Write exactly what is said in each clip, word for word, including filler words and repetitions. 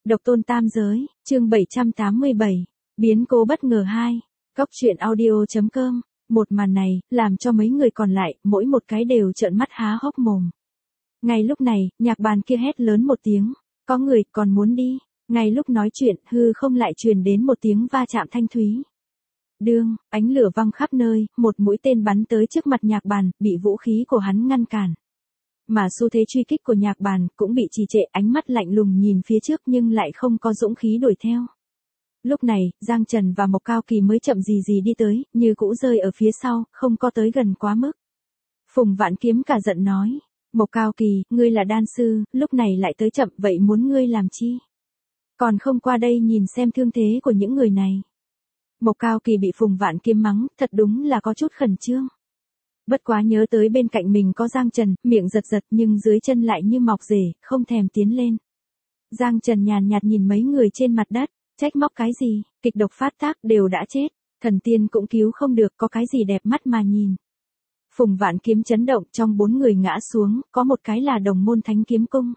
Độc tôn tam giới, chương bảy trăm tám mươi bảy, biến cố bất ngờ hai, Cóc truyện audio chấm com, một màn này, làm cho mấy người còn lại, mỗi một cái đều trợn mắt há hốc mồm. Ngay lúc này, nhạc bàn kia hét lớn một tiếng, có người còn muốn đi, ngay lúc nói chuyện, hư không lại truyền đến một tiếng va chạm thanh thúy. Đương, ánh lửa văng khắp nơi, một mũi tên bắn tới trước mặt nhạc bàn, bị vũ khí của hắn ngăn cản. Mà xu thế truy kích của nhạc bàn cũng bị trì trệ, ánh mắt lạnh lùng nhìn phía trước nhưng lại không có dũng khí đuổi theo. Lúc này, Giang Trần và Mộc Cao Kỳ mới chậm gì gì đi tới, như cũ rơi ở phía sau, không có tới gần quá mức. Phùng Vạn Kiếm cả giận nói, Mộc Cao Kỳ, ngươi là đan sư, lúc này lại tới chậm, vậy muốn ngươi làm chi? Còn không qua đây nhìn xem thương thế của những người này. Mộc Cao Kỳ bị Phùng Vạn Kiếm mắng, thật đúng là có chút khẩn trương. Bất quá nhớ tới bên cạnh mình có Giang Trần, miệng giật giật nhưng dưới chân lại như mọc rể, không thèm tiến lên. Giang Trần nhàn nhạt nhìn mấy người trên mặt đất, trách móc cái gì, kịch độc phát tác đều đã chết, thần tiên cũng cứu không được, có cái gì đẹp mắt mà nhìn. Phùng Vạn Kiếm chấn động, trong bốn người ngã xuống, có một cái là Đồng Môn Thánh Kiếm Cung.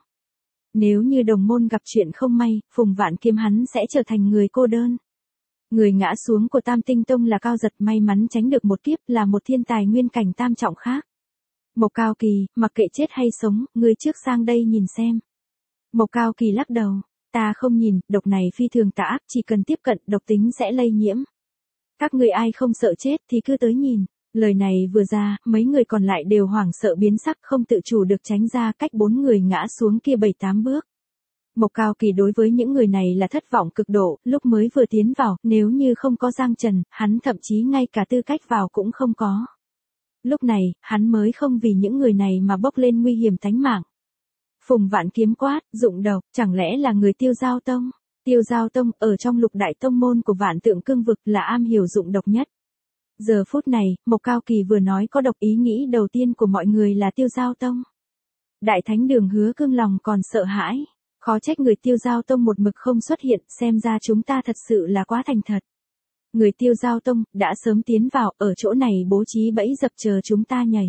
Nếu như Đồng Môn gặp chuyện không may, Phùng Vạn Kiếm hắn sẽ trở thành người cô đơn. Người ngã xuống của Tam Tinh Tông là Cao Giật, may mắn tránh được một kiếp, là một thiên tài nguyên cảnh tam trọng khác. Mộc Cao Kỳ, mặc kệ chết hay sống, ngươi trước sang đây nhìn xem. Mộc Cao Kỳ lắc đầu, ta không nhìn, độc này phi thường tà ác, chỉ cần tiếp cận độc tính sẽ lây nhiễm. Các người ai không sợ chết thì cứ tới nhìn. Lời này vừa ra, mấy người còn lại đều hoảng sợ biến sắc, không tự chủ được tránh ra cách bốn người ngã xuống kia bảy tám bước. Mộc Cao Kỳ đối với những người này là thất vọng cực độ, lúc mới vừa tiến vào, nếu như không có Giang Trần, hắn thậm chí ngay cả tư cách vào cũng không có. Lúc này, hắn mới không vì những người này mà bốc lên nguy hiểm tánh mạng. Phùng Vạn Kiếm quát, dụng độc, chẳng lẽ là người Tiêu Giao Tông? Tiêu Giao Tông, ở trong lục đại tông môn của Vạn Tượng Cương Vực là am hiểu dụng độc nhất. Giờ phút này, Mộc Cao Kỳ vừa nói có độc, ý nghĩ đầu tiên của mọi người là Tiêu Giao Tông. Đại Thánh Đường Hứa Cương lòng còn sợ hãi. Khó trách người Tiêu Giao Tông một mực không xuất hiện, xem ra chúng ta thật sự là quá thành thật. Người Tiêu Giao Tông đã sớm tiến vào, ở chỗ này bố trí bẫy dập chờ chúng ta nhảy.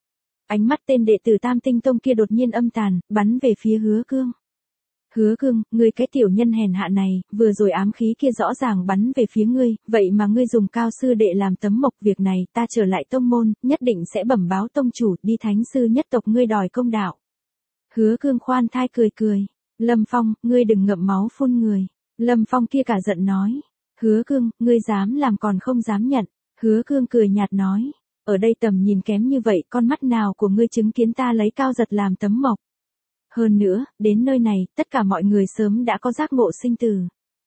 Ánh mắt tên đệ tử Tam Tinh Tông kia đột nhiên âm tàn, bắn về phía Hứa Cương. Hứa Cương, ngươi cái tiểu nhân hèn hạ này, vừa rồi ám khí kia rõ ràng bắn về phía ngươi, vậy mà ngươi dùng Cao sư đệ làm tấm mộc, việc này ta trở lại tông môn, nhất định sẽ bẩm báo tông chủ, đi Thánh sư nhất tộc ngươi đòi công đạo. Hứa Cương khoan thai cười cười. Lâm Phong, ngươi đừng ngậm máu phun người. Lâm Phong kia cả giận nói. Hứa Cương, ngươi dám làm còn không dám nhận. Hứa Cương cười nhạt nói. Ở đây tầm nhìn kém như vậy, con mắt nào của ngươi chứng kiến ta lấy Cao Giật làm tấm mộc. Hơn nữa, đến nơi này, tất cả mọi người sớm đã có giác ngộ sinh tử.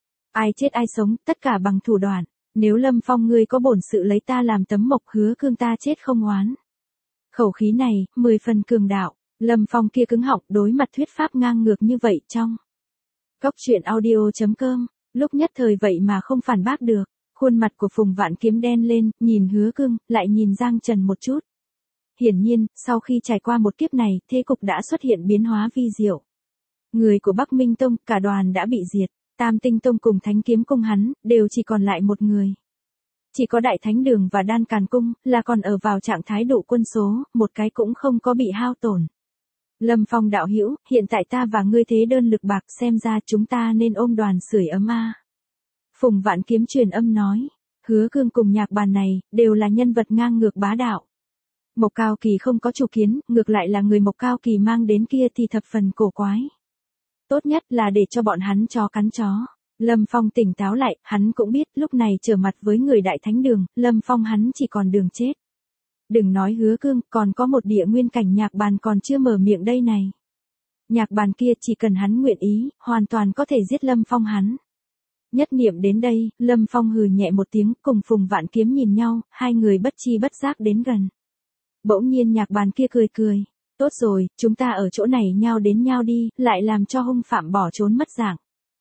Ai chết ai sống, tất cả bằng thủ đoạn. Nếu Lâm Phong ngươi có bổn sự lấy ta làm tấm mộc, Hứa Cương ta chết không oán. Khẩu khí này, mười phần cường đạo. Lâm Phong kia cứng họng, đối mặt thuyết pháp ngang ngược như vậy trong. Cóc truyện audio chấm com, lúc nhất thời vậy mà không phản bác được. Khuôn mặt của Phùng Vạn Kiếm đen lên, nhìn Hứa Cương, lại nhìn Giang Trần một chút. Hiển nhiên, sau khi trải qua một kiếp này, thế cục đã xuất hiện biến hóa vi diệu. Người của Bắc Minh Tông, cả đoàn đã bị diệt. Tam Tinh Tông cùng Thánh Kiếm Cung hắn, đều chỉ còn lại một người. Chỉ có Đại Thánh Đường và Đan Càn Cung, là còn ở vào trạng thái đủ quân số, một cái cũng không có bị hao tổn. Lâm Phong đạo hữu, hiện tại ta và ngươi thế đơn lực bạc, xem ra chúng ta nên ôm đoàn sưởi ấm a. Phùng Vạn Kiếm truyền âm nói, Hứa Cương cùng nhạc bàn này, đều là nhân vật ngang ngược bá đạo. Mộc Cao Kỳ không có chủ kiến, ngược lại là người Mộc Cao Kỳ mang đến kia thì thập phần cổ quái. Tốt nhất là để cho bọn hắn chó cắn chó. Lâm Phong tỉnh táo lại, hắn cũng biết, lúc này trở mặt với người Đại Thánh Đường, Lâm Phong hắn chỉ còn đường chết. Đừng nói Hứa Cương, còn có một địa nguyên cảnh nhạc bàn còn chưa mở miệng đây này. Nhạc bàn kia chỉ cần hắn nguyện ý, hoàn toàn có thể giết Lâm Phong hắn. Nhất niệm đến đây, Lâm Phong hừ nhẹ một tiếng, cùng Phùng Vạn Kiếm nhìn nhau, hai người bất chi bất giác đến gần. Bỗng nhiên nhạc bàn kia cười cười. Tốt rồi, chúng ta ở chỗ này nhau đến nhau đi, lại làm cho hung phạm bỏ trốn mất dạng.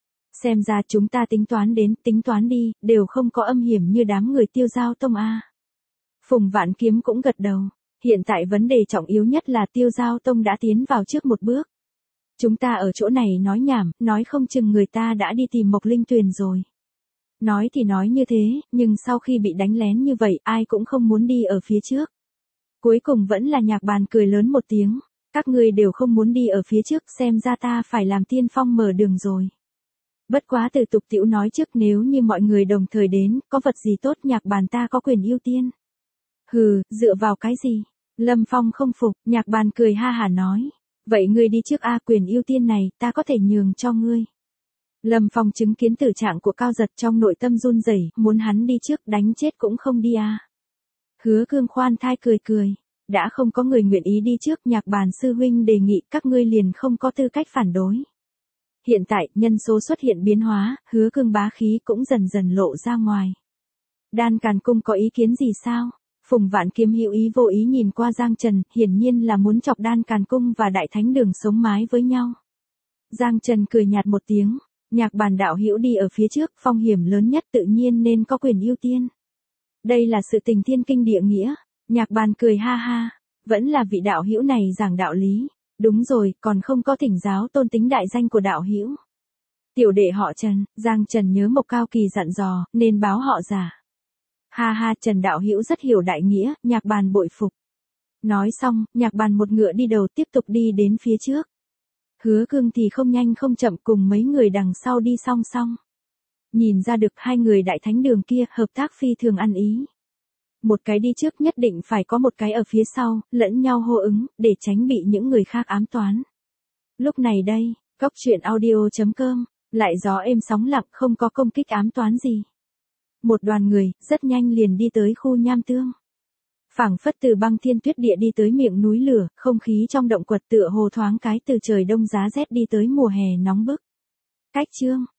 Xem ra chúng ta tính toán đến, tính toán đi, đều không có âm hiểm như đám người Tiêu Giao Tông a. Phùng Vạn Kiếm cũng gật đầu. Hiện tại vấn đề trọng yếu nhất là Tiêu Giao Tông đã tiến vào trước một bước. Chúng ta ở chỗ này nói nhảm, nói không chừng người ta đã đi tìm Mộc Linh Tuyền rồi. Nói thì nói như thế, nhưng sau khi bị đánh lén như vậy, ai cũng không muốn đi ở phía trước. Cuối cùng vẫn là nhạc bàn cười lớn một tiếng. Các ngươi đều không muốn đi ở phía trước, xem ra ta phải làm tiên phong mở đường rồi. Bất quá từ tục tĩu nói trước nếu như mọi người đồng thời đến, có vật gì tốt nhạc bàn ta có quyền ưu tiên. Hừ, dựa vào cái gì? Lâm Phong không phục, nhạc bàn cười ha hả nói. Vậy ngươi đi trước a, quyền ưu tiên này, ta có thể nhường cho ngươi. Lâm Phong chứng kiến tử trạng của Cao Giật trong nội tâm run rẩy, muốn hắn đi trước đánh chết cũng không đi a. Hứa Cương khoan thai cười cười. Đã không có người nguyện ý đi trước, nhạc bàn sư huynh đề nghị các ngươi liền không có tư cách phản đối. Hiện tại, nhân số xuất hiện biến hóa, Hứa Cương bá khí cũng dần dần lộ ra ngoài. Đan Càn Cung có ý kiến gì sao? Phùng Vạn Kiếm hữu ý vô ý nhìn qua Giang Trần, hiển nhiên là muốn chọc Đan Càn Cung và Đại Thánh Đường sống mái với nhau. Giang Trần cười nhạt một tiếng, nhạc bàn đạo hữu đi ở phía trước, phong hiểm lớn nhất tự nhiên nên có quyền ưu tiên. Đây là sự tình thiên kinh địa nghĩa, nhạc bàn cười ha ha, vẫn là vị đạo hữu này giảng đạo lý. Đúng rồi, còn không có thỉnh giáo tôn tính đại danh của đạo hữu. Tiểu đệ họ Trần, Giang Trần nhớ Mộc Cao Kỳ dặn dò, nên báo họ giả. Ha ha, Trần đạo hữu rất hiểu đại nghĩa, nhạc bàn bội phục. Nói xong, nhạc bàn một ngựa đi đầu tiếp tục đi đến phía trước. Hứa Cương thì không nhanh không chậm cùng mấy người đằng sau đi song song. Nhìn ra được hai người Đại Thánh Đường kia hợp tác phi thường ăn ý. Một cái đi trước nhất định phải có một cái ở phía sau, lẫn nhau hô ứng, để tránh bị những người khác ám toán. Lúc này đây, Cốc Truyện Audio chấm com, lại gió êm sóng lặng không có công kích ám toán gì. Một đoàn người, rất nhanh liền đi tới khu nham tương. Phảng phất từ băng thiên tuyết địa đi tới miệng núi lửa, không khí trong động quật tựa hồ thoáng cái từ trời đông giá rét đi tới mùa hè nóng bức. Cách chương